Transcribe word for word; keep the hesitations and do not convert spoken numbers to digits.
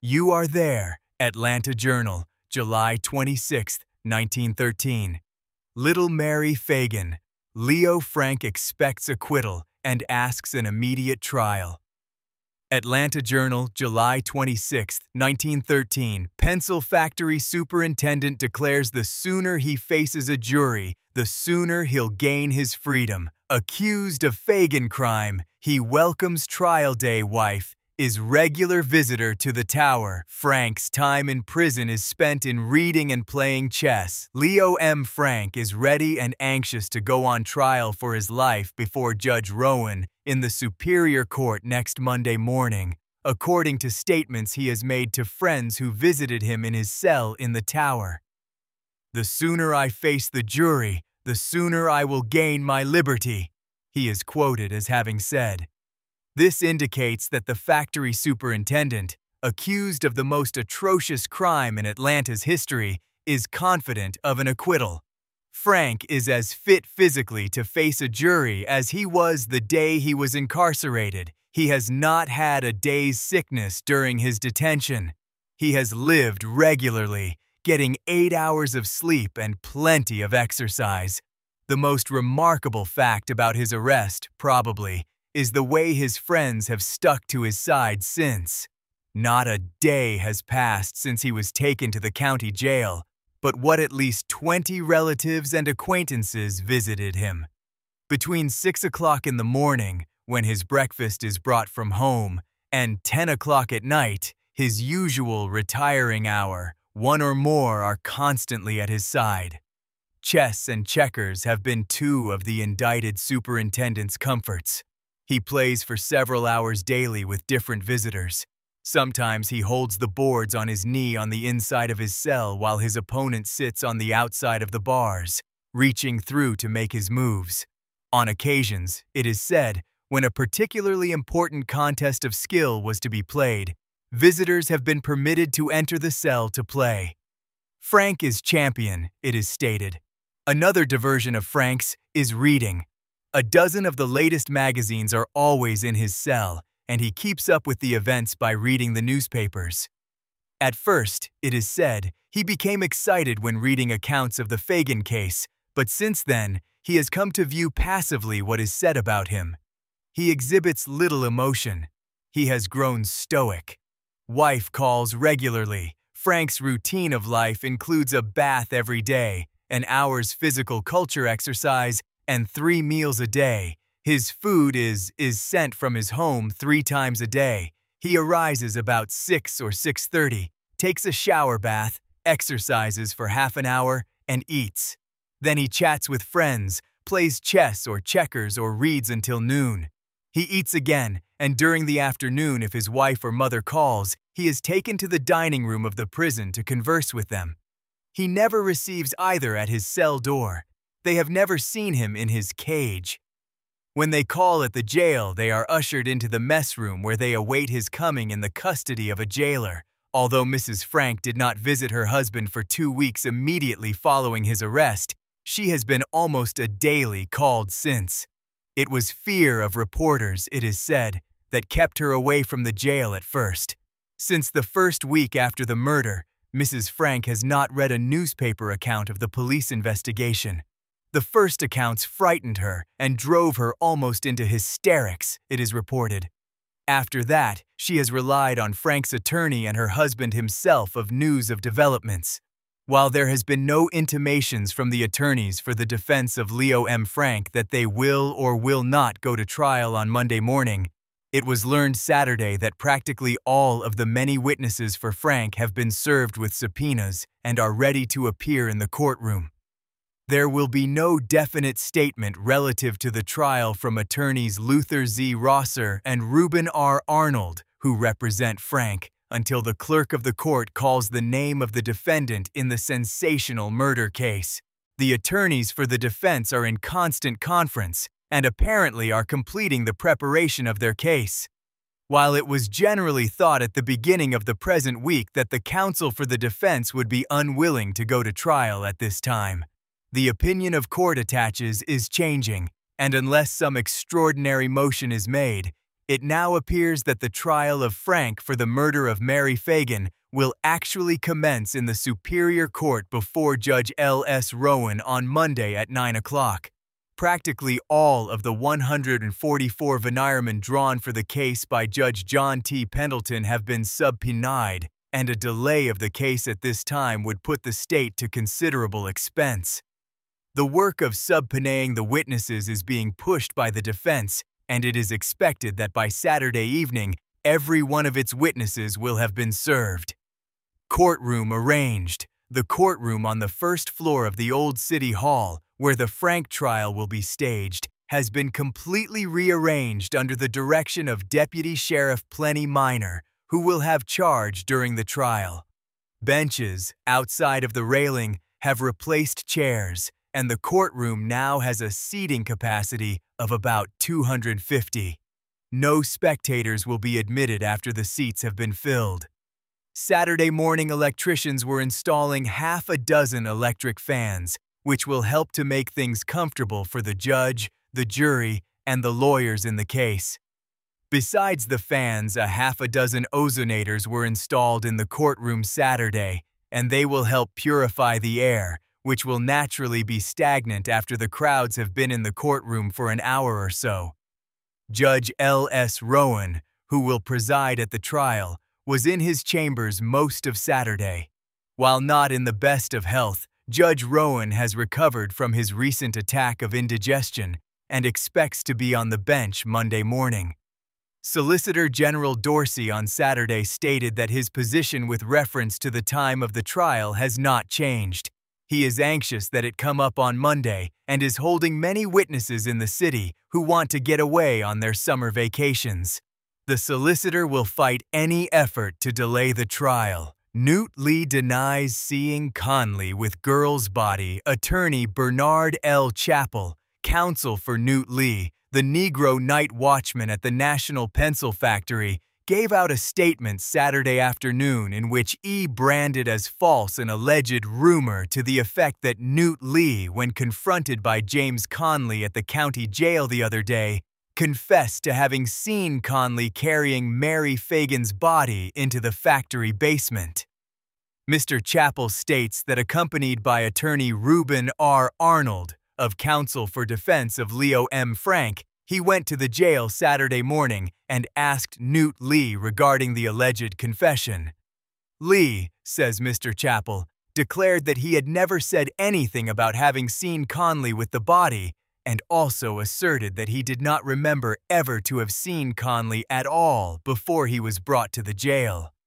You Are There, Atlanta Journal, July twenty-sixth, nineteen thirteen. Little Mary Fagan. Leo Frank expects acquittal and asks an immediate trial. Atlanta Journal, July twenty-sixth, nineteen thirteen. Pencil factory superintendent declares the sooner he faces a jury, the sooner he'll gain his freedom. Accused of Fagan crime, he welcomes trial day wife, is regular visitor to the tower. Frank's time in prison is spent in reading and playing chess. Leo M. Frank is ready and anxious to go on trial for his life before Judge Rowan in the Superior Court next Monday morning, according to statements he has made to friends who visited him in his cell in the tower. "The sooner I face the jury, the sooner I will gain my liberty," he is quoted as having said. This indicates that the factory superintendent, accused of the most atrocious crime in Atlanta's history, is confident of an acquittal. Frank is as fit physically to face a jury as he was the day he was incarcerated. He has not had a day's sickness during his detention. He has lived regularly, getting eight hours of sleep and plenty of exercise. The most remarkable fact about his arrest, probably, is the way his friends have stuck to his side since. Not a day has passed since he was taken to the county jail, but what at least twenty relatives and acquaintances visited him. Between six o'clock in the morning, when his breakfast is brought from home, and ten o'clock at night, his usual retiring hour, one or more are constantly at his side. Chess and checkers have been two of the indicted superintendent's comforts. He plays for several hours daily with different visitors. Sometimes he holds the boards on his knee on the inside of his cell while his opponent sits on the outside of the bars, reaching through to make his moves. On occasions, it is said, when a particularly important contest of skill was to be played, visitors have been permitted to enter the cell to play. Frank is champion, it is stated. Another diversion of Frank's is reading. A dozen of the latest magazines are always in his cell, and he keeps up with the events by reading the newspapers. At first, it is said, he became excited when reading accounts of the Fagan case, but since then, he has come to view passively what is said about him. He exhibits little emotion. He has grown stoic. Wife calls regularly. Frank's routine of life includes a bath every day, an hour's physical culture exercise, and three meals a day. His food is, is sent from his home three times a day. He arises about six or six thirty, takes a shower bath, exercises for half an hour, and eats. Then he chats with friends, plays chess or checkers or reads until noon. He eats again, and during the afternoon if his wife or mother calls, he is taken to the dining room of the prison to converse with them. He never receives either at his cell door. They have never seen him in his cage. When they call at the jail, they are ushered into the mess room where they await his coming in the custody of a jailer. Although Missus Frank did not visit her husband for two weeks immediately following his arrest, she has been almost a daily called since. It was fear of reporters, it is said, that kept her away from the jail at first. Since the first week after the murder, Missus Frank has not read a newspaper account of the police investigation. The first accounts frightened her and drove her almost into hysterics, it is reported. After that, she has relied on Frank's attorney and her husband himself of news of developments. While there has been no intimations from the attorneys for the defense of Leo M. Frank that they will or will not go to trial on Monday morning, it was learned Saturday that practically all of the many witnesses for Frank have been served with subpoenas and are ready to appear in the courtroom. There will be no definite statement relative to the trial from attorneys Luther Z. Rosser and Reuben R. Arnold, who represent Frank, until the clerk of the court calls the name of the defendant in the sensational murder case. The attorneys for the defense are in constant conference and apparently are completing the preparation of their case. While it was generally thought at the beginning of the present week that the counsel for the defense would be unwilling to go to trial at this time, the opinion of court attaches is changing, and unless some extraordinary motion is made, it now appears that the trial of Frank for the murder of Mary Fagan will actually commence in the Superior Court before Judge L S Rowan on Monday at nine o'clock. Practically all of the one hundred forty-four venirmen drawn for the case by Judge John T. Pendleton have been subpoenaed, and a delay of the case at this time would put the state to considerable expense. The work of subpoenaing the witnesses is being pushed by the defense, and it is expected that by Saturday evening, every one of its witnesses will have been served. Courtroom arranged. The courtroom on the first floor of the old City Hall, where the Frank trial will be staged, has been completely rearranged under the direction of Deputy Sheriff Plenty Minor, who will have charge during the trial. Benches, outside of the railing, have replaced chairs, and the courtroom now has a seating capacity of about two hundred fifty. No spectators will be admitted after the seats have been filled. Saturday morning electricians were installing half a dozen electric fans, which will help to make things comfortable for the judge, the jury, and the lawyers in the case. Besides the fans, a half a dozen ozonators were installed in the courtroom Saturday, and they will help purify the air, which will naturally be stagnant after the crowds have been in the courtroom for an hour or so. Judge L S Rowan, who will preside at the trial, was in his chambers most of Saturday. While not in the best of health, Judge Rowan has recovered from his recent attack of indigestion and expects to be on the bench Monday morning. Solicitor General Dorsey on Saturday stated that his position with reference to the time of the trial has not changed. He is anxious that it come up on Monday and is holding many witnesses in the city who want to get away on their summer vacations. The solicitor will fight any effort to delay the trial. Newt Lee denies seeing Conley with girl's body. Attorney Bernard L. Chappell, counsel for Newt Lee, the Negro night watchman at the National Pencil Factory, gave out a statement Saturday afternoon in which he branded as false an alleged rumor to the effect that Newt Lee, when confronted by James Conley at the county jail the other day, confessed to having seen Conley carrying Mary Fagan's body into the factory basement. Mister Chappell states that accompanied by attorney Reuben R. Arnold, of counsel for defense of Leo M. Frank, he went to the jail Saturday morning and asked Newt Lee regarding the alleged confession. Lee, says Mister Chappell, declared that he had never said anything about having seen Conley with the body, and also asserted that he did not remember ever to have seen Conley at all before he was brought to the jail.